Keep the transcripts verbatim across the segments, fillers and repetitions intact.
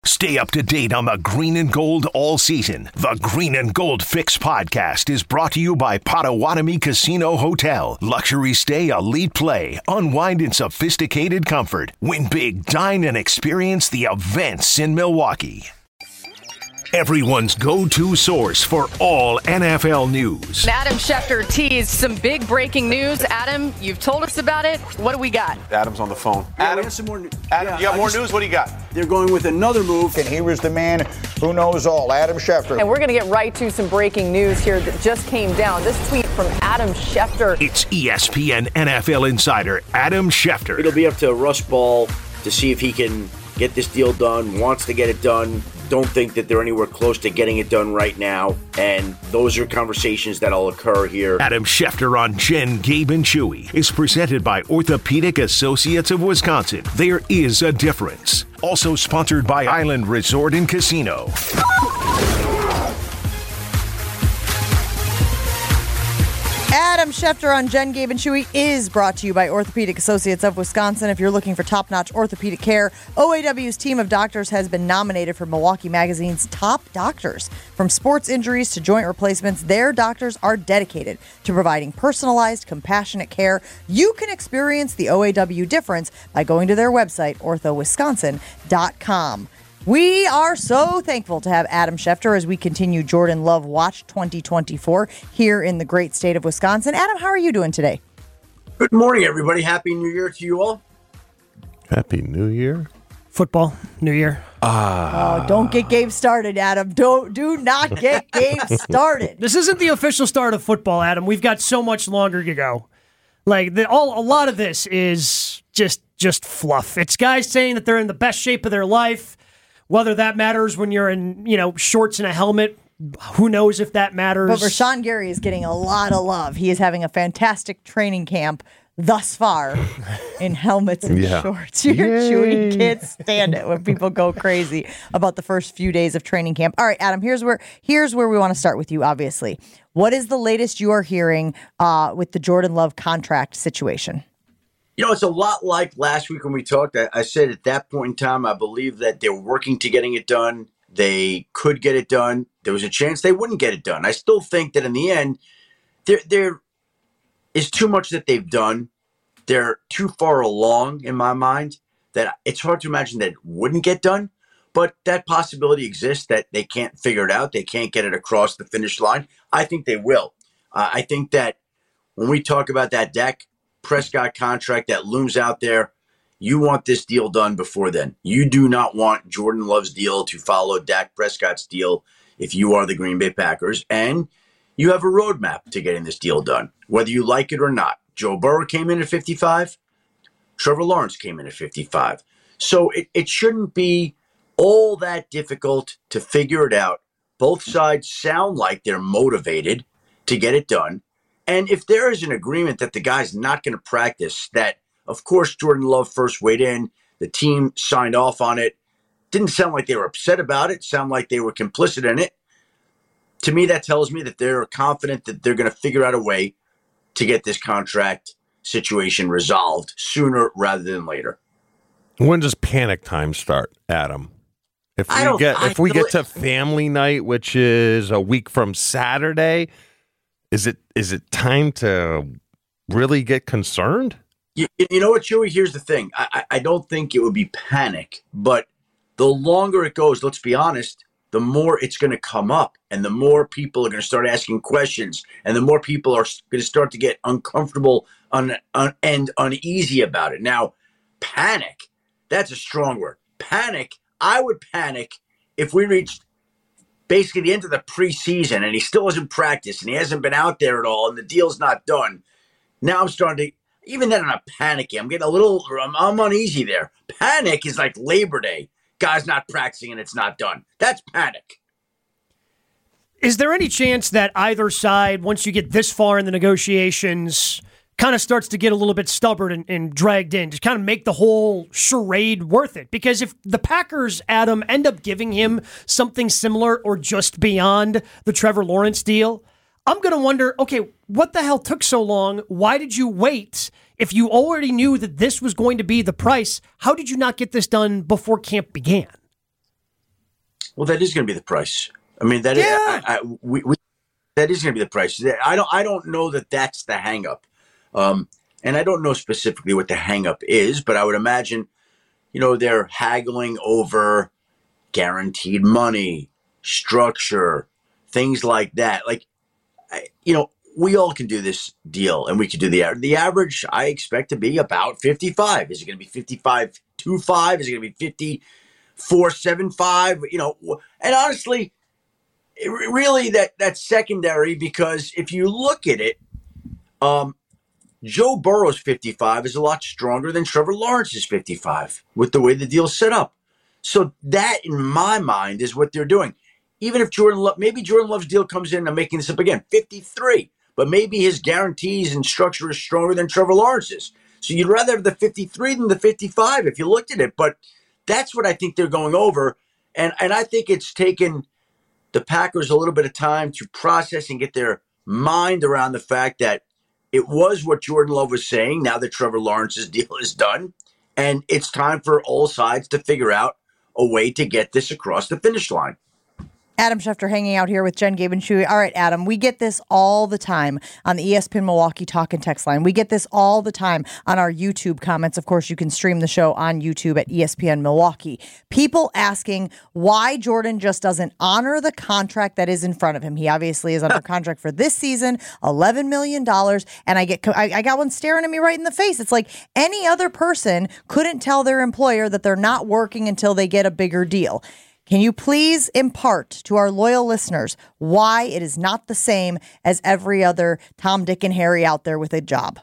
Stay up to date on the green and gold all season. The Green and Gold Fix podcast is brought to you by Potawatomi Casino Hotel. Luxury stay, elite play, unwind in sophisticated comfort. Win big, dine, and experience the events in Milwaukee. Everyone's go-to source for all N F L news. Adam Schefter teased some big breaking news. Adam, you've told us about it. What do we got? Adam's on the phone. Yeah, Adam, some more, Adam, yeah, you got I more just, news? What do you got? They're going with another move. And he was the man who knows all, Adam Schefter. And we're going to get right to some breaking news here that just came down. This tweet from Adam Schefter. It's E S P N N F L insider Adam Schefter. It'll be up to Russ Ball to see if he can get this deal done, wants to get it done. Don't think that they're anywhere close to getting it done right now. And those are conversations that'll occur here. Adam Schefter on Jen, Gabe, and Chewy is presented by Orthopedic Associates of Wisconsin. There is a difference. Also sponsored by Island Resort and Casino. Adam Schefter on Jen, Gabe, and Chewy is brought to you by Orthopedic Associates of Wisconsin. If you're looking for top-notch orthopedic care, O A W's team of doctors has been nominated for Milwaukee Magazine's top doctors. From sports injuries to joint replacements, their doctors are dedicated to providing personalized, compassionate care. You can experience the O A W difference by going to their website, ortho wisconsin dot com. We are so thankful to have Adam Schefter as we continue Jordan Love Watch twenty twenty-four here in the great state of Wisconsin. Adam, how are you doing today? Good morning, everybody. Happy New Year to you all. Happy New Year. Football, New Year. Ah. Oh, don't get Gabe started, Adam. Don't do not get Gabe started. This isn't the official start of football, Adam. We've got so much longer to go. Like the, all, a lot of this is just just fluff. It's guys saying that they're in the best shape of their life. Whether that matters when you're in, you know, shorts and a helmet, who knows if that matters. But Rashawn Gary is getting a lot of love. He is having a fantastic training camp thus far in helmets and yeah. shorts. You're Chewy, can't stand it when people go crazy about the first few days of training camp. All right, Adam, here's where here's where we want to start with you, obviously. What is the latest you are hearing uh, with the Jordan Love contract situation? You know, it's a lot like last week when we talked. I, I said at that point in time, I believe that they were working to getting it done. They could get it done. There was a chance they wouldn't get it done. I still think that in the end, there there is too much that they've done. They're too far along in my mind that it's hard to imagine that it wouldn't get done. But that possibility exists that they can't figure it out. They can't get it across the finish line. I think they will. Uh, I think that when we talk about that Dak Prescott contract that looms out there, you want this deal done before then. You do not want Jordan Love's deal to follow Dak Prescott's deal if you are the Green Bay Packers. And you have a roadmap to getting this deal done, whether you like it or not. Joe Burrow came in at fifty-five. Trevor Lawrence came in at fifty-five. So it, it shouldn't be all that difficult to figure it out. Both sides sound like they're motivated to get it done. And if there is an agreement that the guy's not going to practice, that, of course, Jordan Love first weighed in, the team signed off on it, didn't sound like they were upset about it, sound like they were complicit in it. To me, that tells me that they're confident that they're going to figure out a way to get this contract situation resolved sooner rather than later. When does panic time start, Adam? If we get if we get to family night, which is a week from Saturday, Is it is it time to really get concerned? You, you know what, Chewy? Here's the thing. I, I don't think it would be panic, but the longer it goes, let's be honest, the more it's going to come up and the more people are going to start asking questions and the more people are going to start to get uncomfortable un, un, and uneasy about it. Now, panic, that's a strong word. Panic, I would panic if we reached basically the end of the preseason and he still hasn't practiced and he hasn't been out there at all and the deal's not done. Now I'm starting to, even then I'm not panicking. I'm getting a little, I'm, I'm uneasy there. Panic is like Labor Day. Guy's not practicing and it's not done. That's panic. Is there any chance that either side, once you get this far in the negotiations, kind of starts to get a little bit stubborn and, and dragged in, to kind of make the whole charade worth it? Because if the Packers, Adam, end up giving him something similar or just beyond the Trevor Lawrence deal, I'm going to wonder, okay, what the hell took so long? Why did you wait? If you already knew that this was going to be the price, how did you not get this done before camp began? Well, that is going to be the price. I mean, that yeah. is, I, I, we, we, that is going to be the price. I don't, I don't know that that's the hang-up. Um, and I don't know specifically what the hang-up is, but I would imagine, you know, they're haggling over guaranteed money, structure, things like that. Like, I, you know, we all can do this deal, and we can do the average. The average I expect to be about fifty-five. Is it going to be fifty-five two five? Is it going to be fifty-four seven five? You know, and honestly, it really that that's secondary, because if you look at it, um, Joe Burrow's fifty-five is a lot stronger than Trevor Lawrence's fifty-five with the way the deal's set up. So that, in my mind, is what they're doing. Even if Jordan Love, maybe Jordan Love's deal comes in, I'm making this up again, fifty-three, but maybe his guarantees and structure is stronger than Trevor Lawrence's. So you'd rather have the fifty-three than the fifty-five if you looked at it. But that's what I think they're going over. And, and I think it's taken the Packers a little bit of time to process and get their mind around the fact that it was what Jordan Love was saying now that Trevor Lawrence's deal is done. And it's time for all sides to figure out a way to get this across the finish line. Adam Schefter hanging out here with Jen, Gabe, and Chewy. All right, Adam, we get this all the time on the E S P N Milwaukee Talk and Text line. We get this all the time on our YouTube comments. Of course, you can stream the show on YouTube at E S P N Milwaukee. People asking why Jordan just doesn't honor the contract that is in front of him. He obviously is under contract for this season, eleven million dollars, and I get I, I got one staring at me right in the face. It's like any other person couldn't tell their employer that they're not working until they get a bigger deal. Can you please impart to our loyal listeners why it is not the same as every other Tom, Dick, and Harry out there with a job?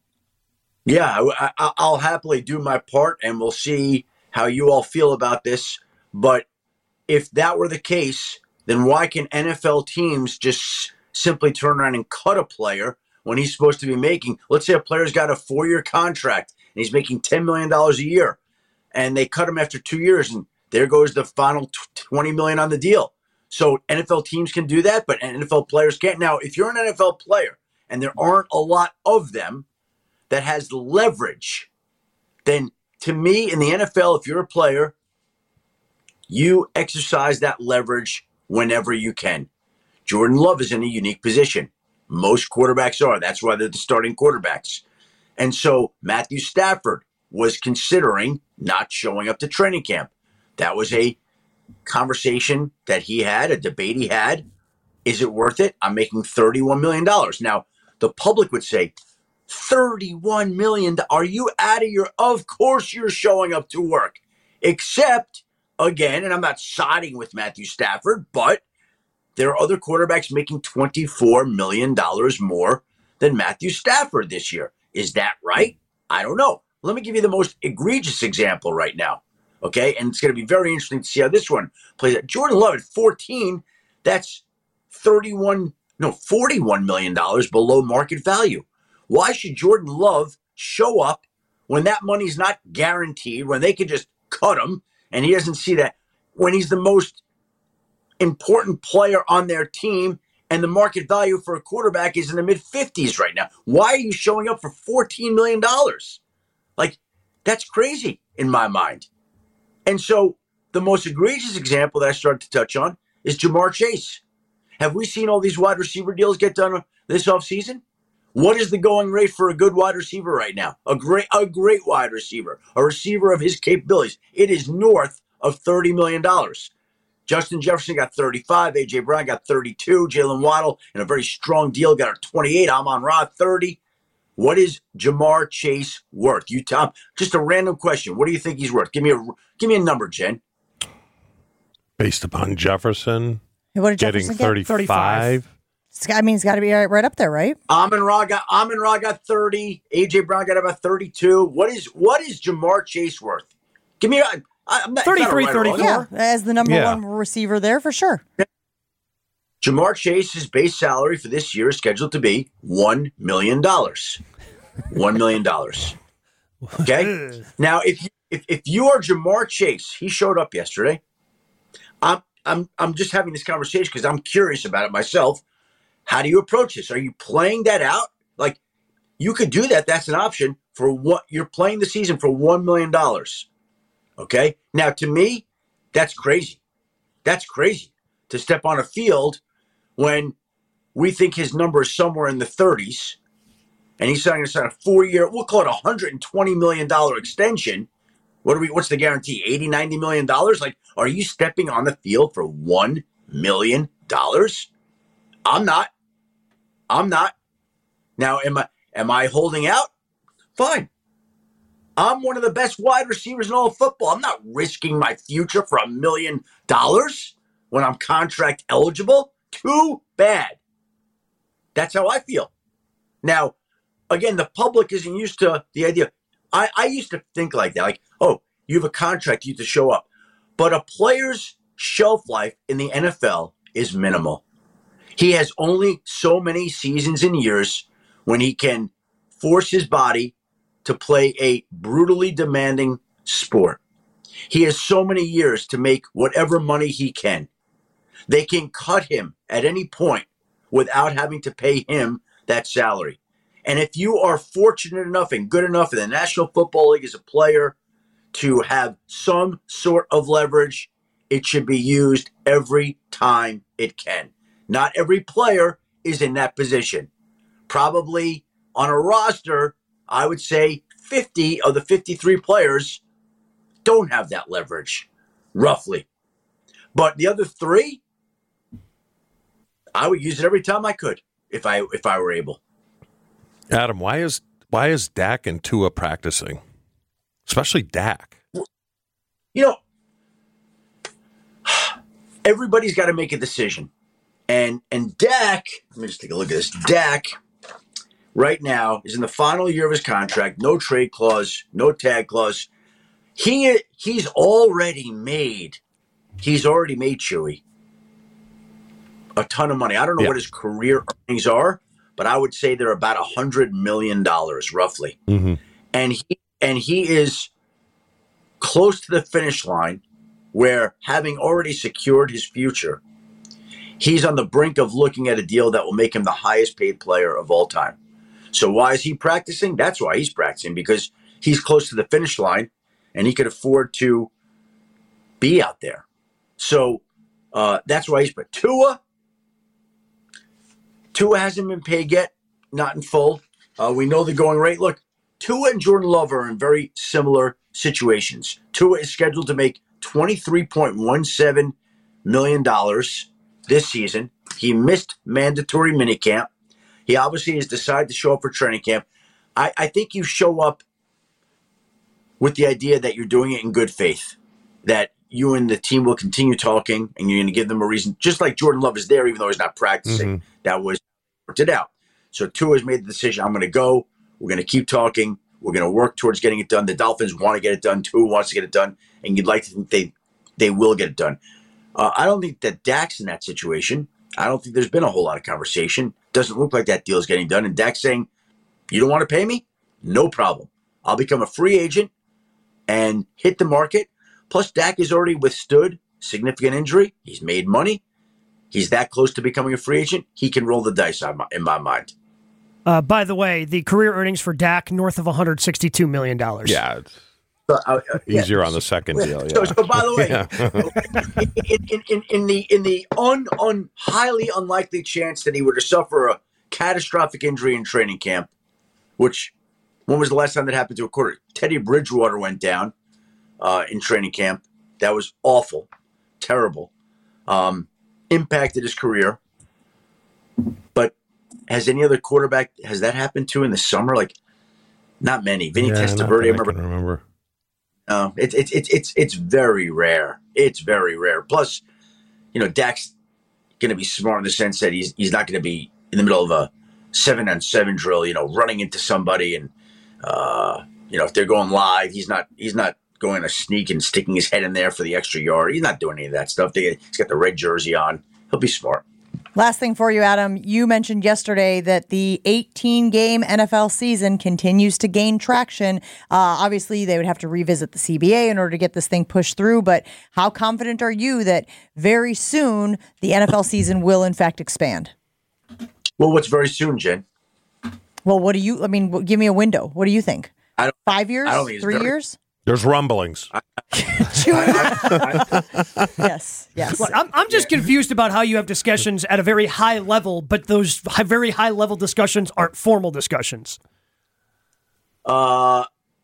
Yeah, I, I'll happily do my part, and we'll see how you all feel about this. But if that were the case, then why can N F L teams just simply turn around and cut a player when he's supposed to be making, let's say a player's got a four-year contract, and he's making ten million dollars a year, and they cut him after two years, and there goes the final twenty million dollars on the deal. So N F L teams can do that, but N F L players can't. Now, if you're an N F L player and there aren't a lot of them that has leverage, then to me in the N F L, if you're a player, you exercise that leverage whenever you can. Jordan Love is in a unique position. Most quarterbacks are. That's why they're the starting quarterbacks. And so Matthew Stafford was considering not showing up to training camp. That was a conversation that he had, a debate he had. Is it worth it? I'm making thirty-one million dollars. Now, the public would say, thirty-one million dollars? Are you out of your... Of course you're showing up to work. Except, again, and I'm not siding with Matthew Stafford, but there are other quarterbacks making twenty-four million dollars more than Matthew Stafford this year. Is that right? I don't know. Let me give you the most egregious example right now. Okay, and it's going to be very interesting to see how this one plays out. Jordan Love at fourteen, that's thirty-one, no, forty-one million dollars below market value. Why should Jordan Love show up when that money's not guaranteed, when they could just cut him, and he doesn't see that, when he's the most important player on their team, and the market value for a quarterback is in the mid-fifties right now? Why are you showing up for fourteen million dollars? Like, that's crazy in my mind. And so the most egregious example that I started to touch on is Jamar Chase. Have we seen all these wide receiver deals get done this offseason? What is the going rate for a good wide receiver right now? A great, a great wide receiver, a receiver of his capabilities. It is north of thirty million dollars. Justin Jefferson got thirty-five. A J. Brown got thirty-two. Jalen Waddle, in a very strong deal, got a twenty-eight. Amon-Ra, thirty. What is Jamar Chase worth? You, Tom, just a random question. What do you think he's worth? Give me a give me a number, Jen. Based upon Jefferson, what did getting Jefferson thirty-five. thirty-five. I mean, it's got to be right, right up there, right? Amon-Ra got Amon-Ra got thirty. A J. Brown got about thirty-two. What is what is Jamar Chase worth? Give me a I, I'm not, thirty-three, not thirty-four. Yeah, as the number yeah. one receiver there for sure. Jamar Chase's base salary for this year is scheduled to be one million dollars. one million dollars. Okay? Now, if you, if, if you are Jamar Chase, he showed up yesterday. I'm I'm I'm just having this conversation because I'm curious about it myself. How do you approach this? Are you playing that out? Like, you could do that. That's an option for what you're playing the season for one million dollars. Okay? Now, to me, that's crazy. That's crazy to step on a field when we think his number is somewhere in the thirties, and he's going to sign a four-year, we'll call it a one hundred twenty million dollars extension. What are we? What's the guarantee? eighty, ninety million dollars? Like, are you stepping on the field for one million dollars? I'm not. I'm not. Now, am I am I holding out? Fine. I'm one of the best wide receivers in all of football. I'm not risking my future for a million dollars when I'm contract eligible. Too bad. That's how I feel. Now, again, the public isn't used to the idea. I, I used to think like that. Like, oh, you have a contract, you have to show up. But a player's shelf life in the N F L is minimal. He has only so many seasons and years when he can force his body to play a brutally demanding sport. He has so many years to make whatever money he can. They can cut him at any point without having to pay him that salary. And if you are fortunate enough and good enough in the National Football League as a player to have some sort of leverage, it should be used every time it can. Not every player is in that position. Probably on a roster, I would say fifty of the fifty-three players don't have that leverage, roughly. But the other three, I would use it every time I could if I if I were able. Adam, why is why is Dak and Tua practicing? Especially Dak. You know, everybody's got to make a decision. And and Dak, let me just take a look at this. Dak right now is in the final year of his contract, no trade clause, no tag clause. He he's already made, he's already made Chewy a ton of money. I don't know yeah. what his career earnings are, but I would say they're about a hundred million dollars roughly. Mm-hmm. And he and he is close to the finish line where, having already secured his future, he's on the brink of looking at a deal that will make him the highest paid player of all time. So why is he practicing? That's why he's practicing, because he's close to the finish line and he could afford to be out there. So uh, that's why he's, but Tua, Tua hasn't been paid yet, not in full. Uh, we know the going rate. Look, Tua and Jordan Love are in very similar situations. Tua is scheduled to make twenty-three point one seven million dollars this season. He missed mandatory minicamp. He obviously has decided to show up for training camp. I, I think you show up with the idea that you're doing it in good faith, that you and the team will continue talking and you're going to give them a reason, just like Jordan Love is there, even though he's not practicing. Mm-hmm. That was worked it out. So Tua has made the decision. I'm going to go. We're going to keep talking. We're going to work towards getting it done. The Dolphins want to get it done. Tua wants to get it done. And you'd like to think they, they will get it done. Uh, I don't think that Dak's in that situation. I don't think there's been a whole lot of conversation. Doesn't look like that deal is getting done. And Dak's saying, you don't want to pay me? No problem. I'll become a free agent and hit the market. Plus, Dak has already withstood significant injury. He's made money. He's that close to becoming a free agent. He can roll the dice in my mind. Uh, by the way, the career earnings for Dak, north of one hundred sixty-two million dollars. Yeah, it's so, uh, easier yeah. on the second deal. Yeah. So, so by the way, yeah. in, in, in, in the in the un, un, highly unlikely chance that he were to suffer a catastrophic injury in training camp, which, when was the last time that happened to a quarterback? Teddy Bridgewater went down uh, in training camp. That was awful, terrible, um, impacted his career. But has any other quarterback, has that happened to in the summer? Like, not many. Vinny yeah, Testaverde, I remember. I remember. Uh, it's it's it's it's it's very rare. It's very rare. Plus, you know, Dak's going to be smart in the sense that he's he's not going to be in the middle of a seven on seven drill, you know, running into somebody, and uh, you know, if they're going live, he's not he's not going to sneak and sticking his head in there for the extra yard. He's not doing any of that stuff. They, he's got the red jersey on. He'll be smart. Last thing for you, Adam. You mentioned yesterday that the eighteen-game N F L season continues to gain traction. Uh, obviously, they would have to revisit the C B A in order to get this thing pushed through, but how confident are you that very soon the N F L season will, in fact, expand? Well, what's very soon, Jen? Well, what do you, I mean, give me a window. What do you think? I don't, Five years? I don't think it's Three very, years? There's rumblings. I, yes, yes. Well, I'm, I'm just confused about how you have discussions at a very high level, but those high, very high level discussions aren't formal discussions. Uh,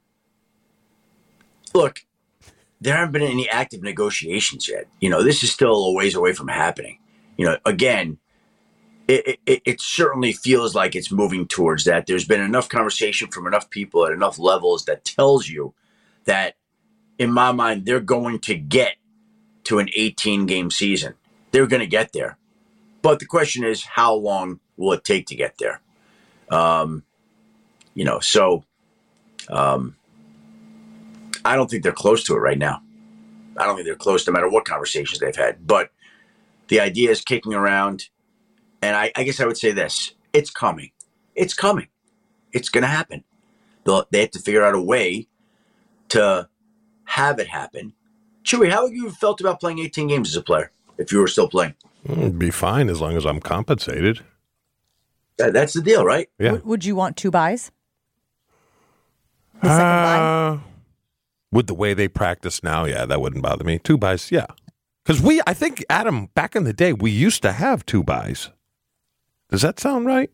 look, there haven't been any active negotiations yet. You know, this is still a ways away from happening. You know, again, it, it, it certainly feels like it's moving towards that. There's been enough conversation from enough people at enough levels that tells you that, in my mind, they're going to get to an eighteen-game season. They're going to get there. But the question is, how long will it take to get there? Um, you know, so um, I don't think they're close to it right now. I don't think they're close no matter what conversations they've had. But the idea is kicking around. And I, I guess I would say this. It's coming. It's coming. It's going to happen. They'll, they have to figure out a way to have it happen. Chewy, how have you felt about playing eighteen games as a player if you were still playing? It'd be fine as long as I'm compensated. That, that's the deal, right? Yeah. W- would you want two buys? The uh, second buy? With the way they practice now, yeah, that wouldn't bother me. Two buys, yeah. Because we, I think, Adam, back in the day, we used to have two buys. Does that sound right?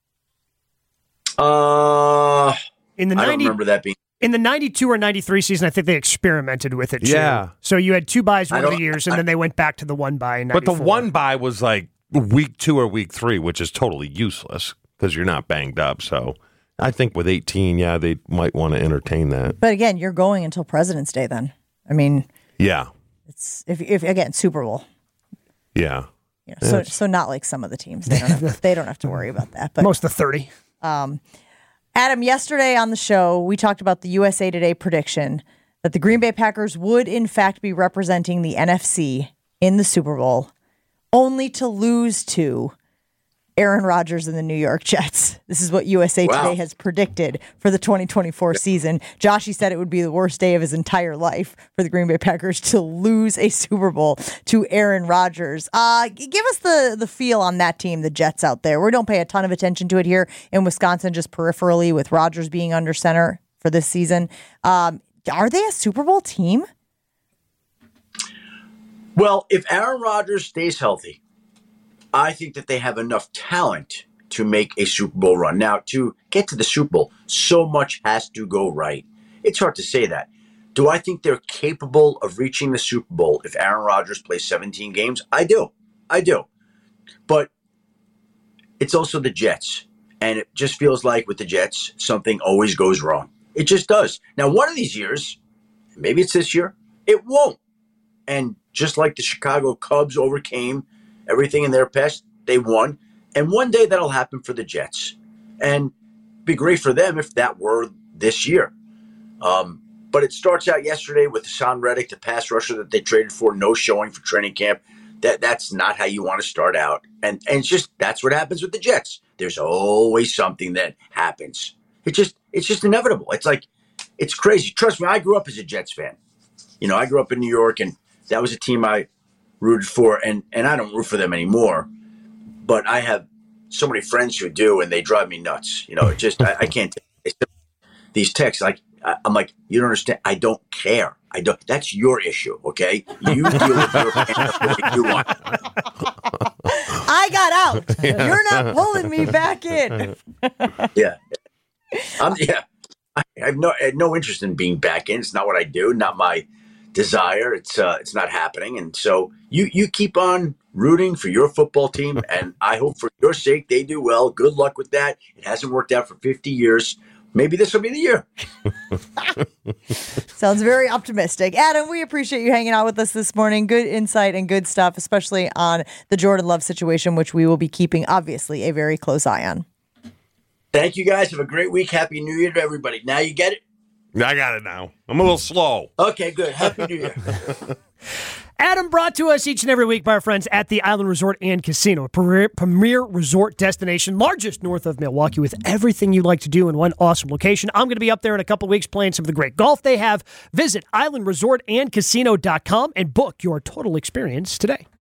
Uh, in the I ninety, don't remember that being. In the ninety-two or ninety-three season, I think they experimented with it, too. Yeah. So you had two buys one of the I- years, and I- then they went back to the one buy in But the ninety-four. one buy was like week two or week three, which is totally useless because you're not banged up. So I think with eighteen, yeah, they might want to entertain that. But again, you're going until President's Day then. I mean, Yeah. it's if if again, Super Bowl. Yeah. You know, so so not like some of the teams. They don't have to, they don't have to worry about that. But Most of the thirty. Um, Adam, yesterday on the show, we talked about the U S A Today prediction that the Green Bay Packers would, in fact, be representing the N F C in the Super Bowl, only to lose to Aaron Rodgers and the New York Jets. This is what U S A Wow. Today has predicted for the twenty twenty-four season. Joshy said it would be the worst day of his entire life for the Green Bay Packers to lose a Super Bowl to Aaron Rodgers. Uh, give us the, the feel on that team, the Jets out there. We don't pay a ton of attention to it here in Wisconsin, just peripherally with Rodgers being under center for this season. Um, are they a Super Bowl team? Well, if Aaron Rodgers stays healthy, I think that they have enough talent to make a Super Bowl run. Now, to get to the Super Bowl, so much has to go right. It's hard to say that. Do I think they're capable of reaching the Super Bowl if Aaron Rodgers plays seventeen games? I do. I do. But it's also the Jets. And it just feels like with the Jets, something always goes wrong. It just does. Now, one of these years, maybe it's this year, it won't. And just like the Chicago Cubs overcame everything in their past, they won. And one day that'll happen for the Jets. And be great for them if that were this year. Um, but it starts out yesterday with Hassan Reddick, the pass rusher that they traded for, no showing for training camp. That That's not how you want to start out. And, and it's just, that's what happens with the Jets. There's always something that happens. It just, it's just inevitable. It's like, it's crazy. Trust me, I grew up as a Jets fan. You know, I grew up in New York, and that was a team I rooted for, and, and I don't root for them anymore. But I have so many friends who do, and they drive me nuts. You know, it just, I, I can't take these texts. Like, I, I'm like, you don't understand. I don't care. I don't. That's your issue, okay? You deal with your fans the way you want. I got out. You're not pulling me back in. Yeah. I'm, yeah. I have no I have no interest in being back in. It's not what I do. Not my desire. It's uh, it's not happening. And so you you keep on rooting for your football team, and I hope for your sake they do well. Good luck with that. It hasn't worked out for fifty years. Maybe this will be the year. Sounds very optimistic. Adam, we appreciate you hanging out with us this morning. Good insight and good stuff, especially on the Jordan Love situation, which we will be keeping, obviously, a very close eye on. Thank you, guys. Have a great week. Happy New Year to everybody. Now you get it? I got it now. I'm a little slow. Okay, good. Happy New Year. Adam, brought to us each and every week by our friends at the Island Resort and Casino, a premier, premier resort destination, largest north of Milwaukee, with everything you like to do in one awesome location. I'm going to be up there in a couple weeks playing some of the great golf they have. Visit island resort and casino dot com and book your total experience today.